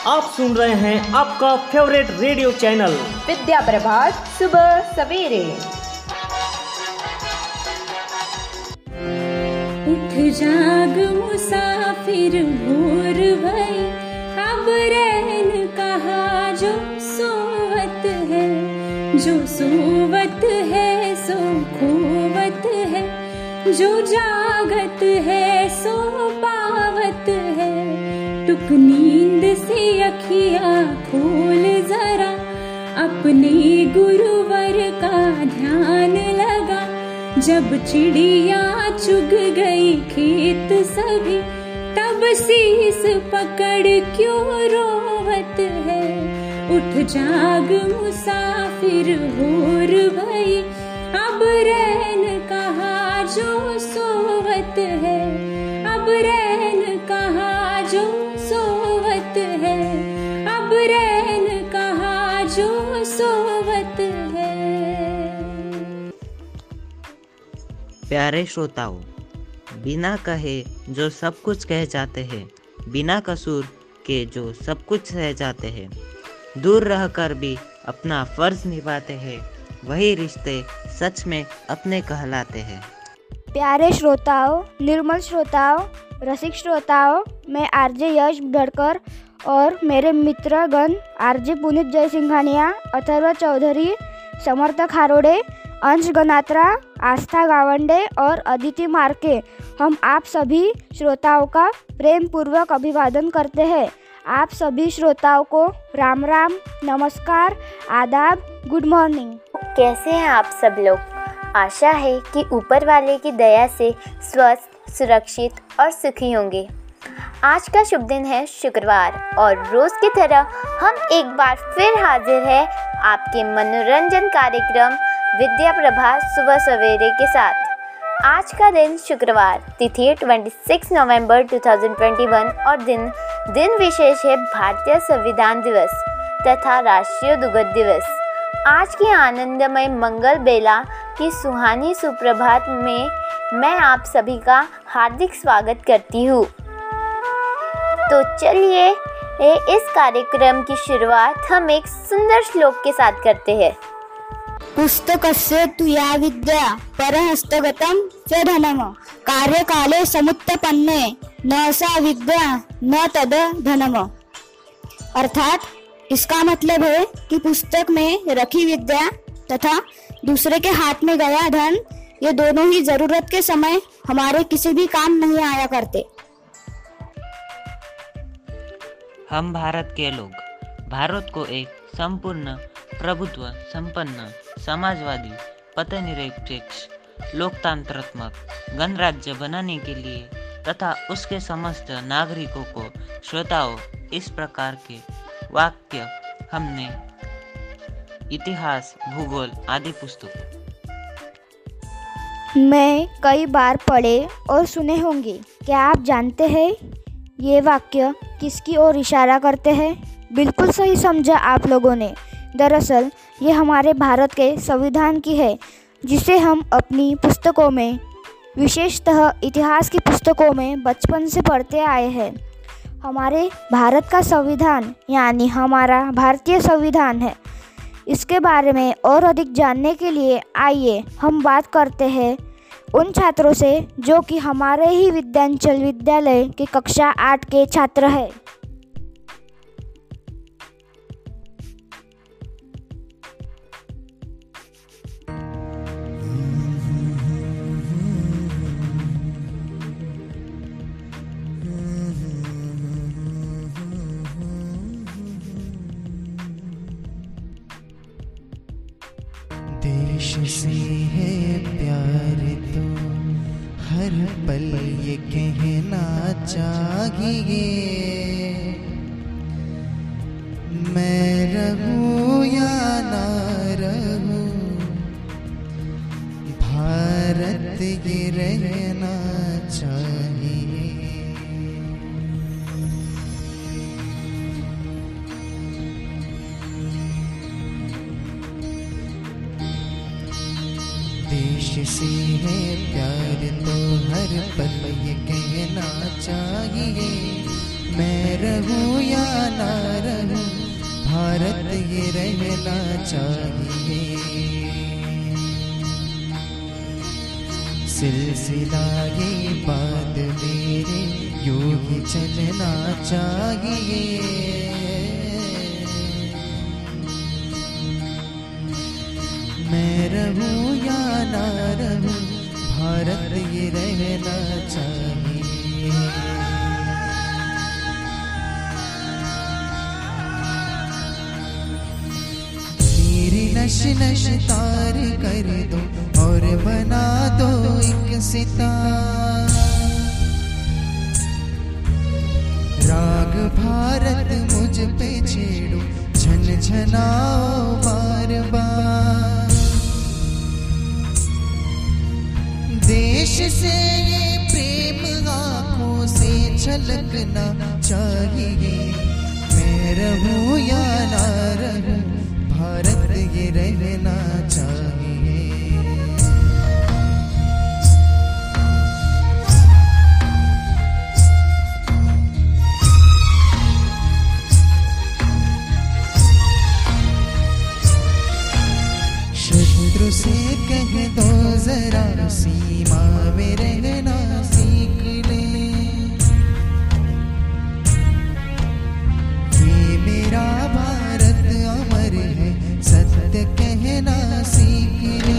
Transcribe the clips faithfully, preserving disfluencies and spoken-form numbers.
आप सुन रहे हैं आपका favourite radio channel Vidya Prabhat सुबह सवेरे। उठ जाग मुसाफिर भोर भई, अब रैन कहा जो सोवत है, जो सोवत है सो खोवत है, जो जागत है सो पावत है। टुक नींद से अखियाँ खोल जरा, अपने गुरुवर का ध्यान लगा। जब चिड़िया चुग गई खेत सभी, तब शीस पकड़ क्यों रोवत है। उठ जाग मुसाफिर भोर भई, अब रैन कहा जो सोवत है, अब रैन कहा जो सोवत है, अब रैन कहा जो सोवत है। प्यारे श्रोताओं, बिना कहे जो सब कुछ कह जाते हैं, बिना कसूर के जो सब कुछ सह जाते हैं, दूर रहकर भी अपना फर्ज निभाते हैं, वही रिश्ते सच में अपने कहलाते हैं। प्यारे श्रोताओं, निर्मल श्रोताओं, रसिक श्रोताओं, मैं आरजे यश भड़कर और मेरे मित्रगण आरजे पुनीत जयसिंघानिया, अथर्व चौधरी, समर्थ खारोड़े, अंश गनात्रा, आस्था गावंडे और अदिति मार्के, हम आप सभी श्रोताओं का प्रेम पूर्वक अभिवादन करते हैं। आप सभी श्रोताओं को राम राम, नमस्कार, आदाब, गुड मॉर्निंग। कैसे हैं आप सब लोग? आशा है कि ऊपर वाले की दया से स्वस्थ, सुरक्षित और सुखी होंगे। आज का शुभ दिन है शुक्रवार और रोज की तरह हम एक बार फिर हाजिर हैं आपके मनोरंजन कार्यक्रम विद्या प्रभा सुबह सवेरे के साथ। आज का दिन शुक्रवार, तिथि छब्बीस नवंबर दो हज़ार इक्कीस और दिन दिन विशेष है भारतीय संविधान दिवस तथा राष्ट्रीय दुग्ध दिवस। आज की आनंदमय मंगल बेला की सुहानी सुप्रभात में मैं आप सभी का हार्दिक स्वागत करती हूँ। तो चलिए इस कार्यक्रम की शुरुआत हम एक सुंदर श्लोक के साथ करते हैं। पुस्तकस्य तु या विद्या परहस्तगतं च धनम्, कार्यकाले समुत्पन्ने न सा विद्या न तद धनम्। अर्थात इसका मतलब है कि पुस्तक में रखी विद्या तथा दूसरे के हाथ में गया धन, ये दोनों ही जरूरत के समय हमारे किसी भी काम नहीं आया करते। हम भारत के लोग भारत को एक संपूर्ण प्रभुत्व संपन्न समाजवादी पथनिरपेक्ष लोकतंत्रात्मक गणराज्य बनाने के लिए तथा उसके समस्त नागरिकों को श्रोताओं इस प्रकार के वाक्य हमने इतिहास, भूगोल आदि पुस्तकों मैं कई बार पढ़े और सुने होंगे। क्या आप जानते हैं ये वाक्य किसकी ओर इशारा करते हैं? बिल्कुल सही समझा आप लोगों ने। दरअसल ये हमारे भारत के संविधान की है, जिसे हम अपनी पुस्तकों में, विशेषतः इतिहास की पुस्तकों में बचपन से पढ़ते आए हैं। हमारे भारत का संविधान यानी हमारा भारतीय संविधान है। इसके बारे में और अधिक जानने के लिए आइए हम बात करते हैं उन छात्रों से जो कि हमारे ही विद्यांचल विद्यालय के कक्षा आठ के छात्र हैं। देश से है प्यार तो हर पल ये कहना चाहिए, मैं रहूं या ना रहूं, भारत ये रहना चाहिए। देश से है प्यार तो हर पल ये कहना चाहिए, मैं रहूं या ना भारत ये रहना चाहिए। सिलसिला ये बात मेरे यूं ही चलना चाहिए। मैं रहूं या ना रहूं, भारत ये रहना चाहिए। मेरी नश नश तार कर दो और बना दो एक सितार। राग भारत मुझ पे छेड़ो, झनझनाओ बार बार। देश से ये प्रेम आँखों से झलकना चाहिए। मैं रहूं या ना रहूं, भारत ये रहना चाहिए। शत्रु से कह दो जरा सीमा में रहना सीख ले। ये मेरा भारत अमर है, सत्य कहना सीख ले।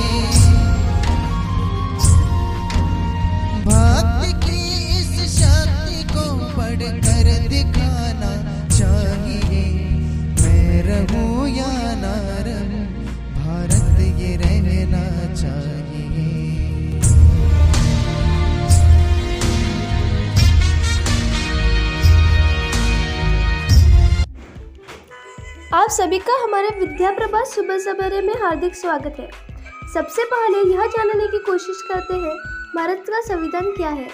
भक्ति की इस शक्ति को पढ़कर दिखाना चाहिए। मैं रहूं या ना रहूं, भारत ये रहना चाहिए। आप सभी का हमारे विद्या प्रभा सुबह सवेरे में हार्दिक स्वागत है। सबसे पहले यह जानने की कोशिश करते हैं भारत का संविधान क्या है।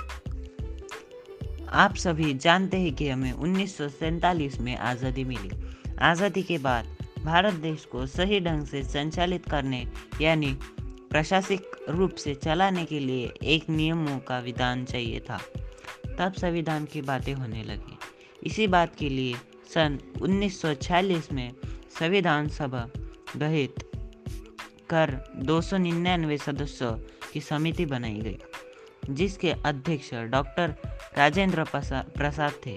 आप सभी जानते हैं कि हमें उन्नीस सौ सैंतालीस में आज़ादी मिली। आज़ादी के बाद भारत देश को सही ढंग से संचालित करने यानी प्रशासनिक रूप से चलाने के लिए एक नियमों का विधान चाहिए था। तब संविधान की बातें होने लगी। इसी बात के लिए सन उन्नीस सौ छियालीस में संविधान सभा गठित कर दो सौ निन्यानवे सदस्यों की समिति बनाई गई, जिसके अध्यक्ष डॉक्टर राजेंद्र प्रसाद थे।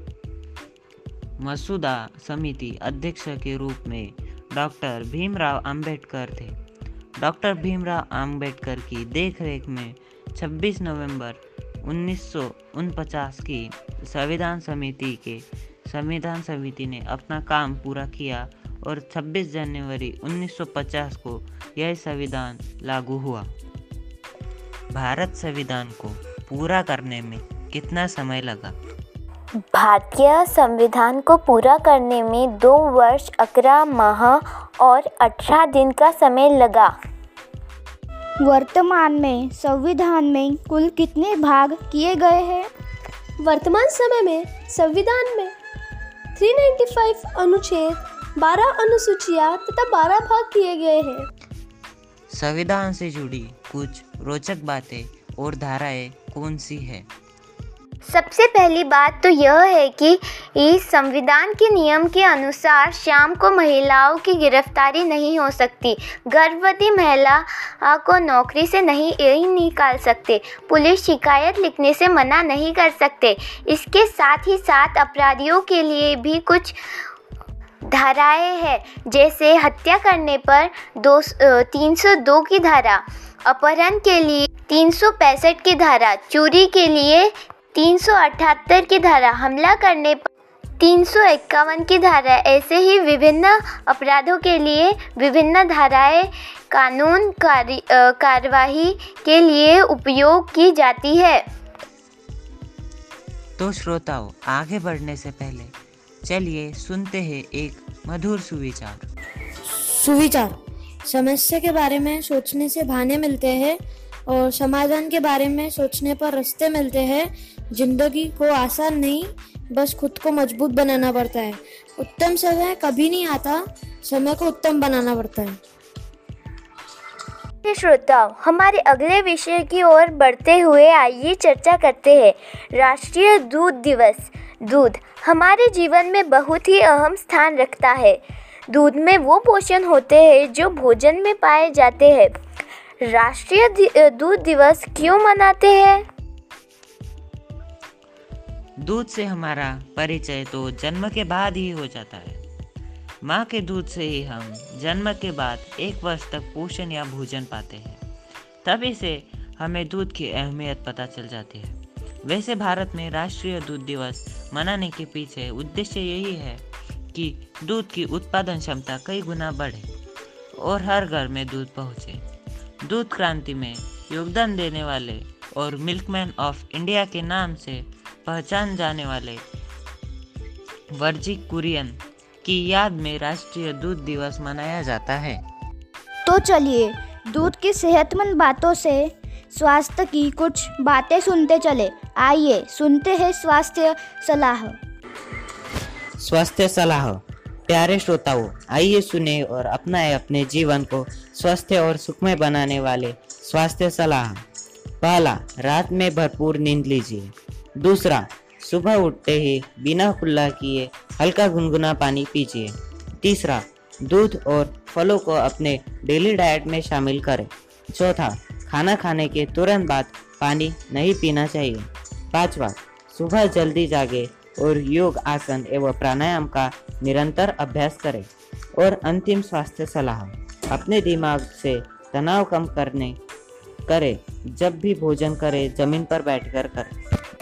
मसूदा समिति अध्यक्ष के रूप में डॉक्टर भीमराव अंबेडकर थे। डॉक्टर भीमराव अंबेडकर की देखरेख में छब्बीस नवंबर उन्नीस सौ उनचास की संविधान समिति के संविधान समिति ने अपना काम पूरा किया और छब्बीस जनवरी उन्नीस सौ पचास को यह संविधान लागू हुआ। भारत संविधान को पूरा करने में कितना समय लगा? भारतीय संविधान को पूरा करने में दो वर्ष ग्यारह माह और अठारह दिन का समय लगा। वर्तमान में संविधान में कुल कितने भाग किए गए हैं? वर्तमान समय में संविधान में तीन सौ पचानवे अनुच्छेद, बारह अनुसूचियां तथा बारह भाग किए गए हैं। संविधान से जुड़ी कुछ रोचक बातें और धाराएं कौन सी है? सबसे पहली बात तो यह है कि इस संविधान के नियम के अनुसार शाम को महिलाओं की गिरफ्तारी नहीं हो सकती। गर्भवती महिला को नौकरी से नहीं निकाल सकते। पुलिस शिकायत लिखने से मना नहीं कर सकते। इसके साथ ही साथ अपराधियों के लिए भी कुछ धाराएं हैं, जैसे हत्या करने पर दो तीन सौ दो की धारा, अपहरण के लिए तीन सौ पैंसठ की धारा, चोरी के लिए तीन सौ अठहत्तर की धारा, हमला करने पर तीन सौ इक्यावन की धारा। ऐसे ही विभिन्न अपराधों के लिए विभिन्न धाराएं कानून कार्यवाही के लिए उपयोग की जाती है। तो श्रोताओं, आगे बढ़ने से पहले चलिए सुनते हैं एक मधुर सुविचार। सुविचार समस्या के बारे में सोचने से बहाने मिलते हैं और समाधान के बारे में सोचने पर रास्ते मिलते हैं। जिंदगी को आसान नहीं, बस खुद को मजबूत बनाना पड़ता है। उत्तम समय कभी नहीं आता, समय को उत्तम बनाना पड़ता है। श्रोताओं, हमारे अगले विषय की ओर बढ़ते हुए आइए चर्चा करते हैं। राष्ट्रीय दूध दिवस। दूध हमारे जीवन में बहुत ही अहम स्थान रखता है। दूध में वो पोषण होते हैं जो भोजन में पाए जाते हैं। राष्ट्रीय दूध दिवस क्यों मनाते हैं? दूध से हमारा परिचय तो जन्म के बाद ही हो जाता है। माँ के दूध से ही हम जन्म के बाद एक वर्ष तक पोषण या भोजन पाते हैं। तभी से हमें दूध की अहमियत पता चल जाती है। वैसे भारत में राष्ट्रीय दूध दिवस मनाने के पीछे उद्देश्य यही है कि दूध की उत्पादन क्षमता कई गुना बढ़े और हर घर में दूध पहुँचे। दूध क्रांति में योगदान देने वाले और मिल्कमैन ऑफ इंडिया के नाम से पहचान जाने वाले वर्जी कुरियन की याद में राष्ट्रीय दूध दिवस मनाया जाता है। तो चलिए दूध की सेहतमंद बातों से स्वास्थ्य की कुछ बातें सुनते चले। आइए सुनते हैं स्वास्थ्य सलाह। स्वास्थ्य सलाह। प्यारे श्रोताओं, आइए सुने और अपनाएं अपने जीवन को स्वस्थ और सुखमय बनाने वाले स्वास्थ्य सलाह। पहला, रात में भरपूर नींद लीजिए। दूसरा, सुबह उठते ही बिना कुल्ला किए हल्का गुनगुना पानी पीजिए। तीसरा, दूध और फलों को अपने डेली डाइट में शामिल करें। चौथा, खाना खाने के तुरंत बाद पानी नहीं पीना चाहिए। पांचवा, सुबह जल्दी जागे और योग, आसन एवं प्राणायाम का निरंतर अभ्यास करें। और अंतिम स्वास्थ्य सलाह, अपने दिमाग से तनाव कम करने करें। जब भी भोजन करें जमीन पर बैठकर करें।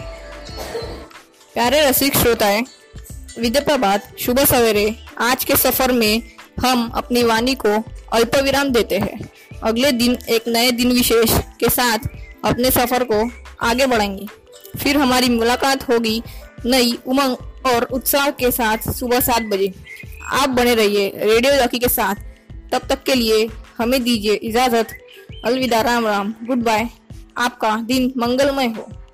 प्यारे रसिक श्रोताएं, विद्या प्रभात शुभ सवेरे आज के सफर में हम अपनी वाणी को अल्प विराम देते हैं। अगले दिन एक नए दिन विशेष के साथ अपने सफर को आगे बढ़ाएंगे। फिर हमारी मुलाकात होगी नई उमंग और उत्साह के साथ सुबह सात बजे। आप बने रहिए रेडियो जॉकी के साथ। तब तक के लिए हमें दीजिए इजाजत। अलविदा, राम राम, गुड बाय। आपका दिन मंगलमय हो।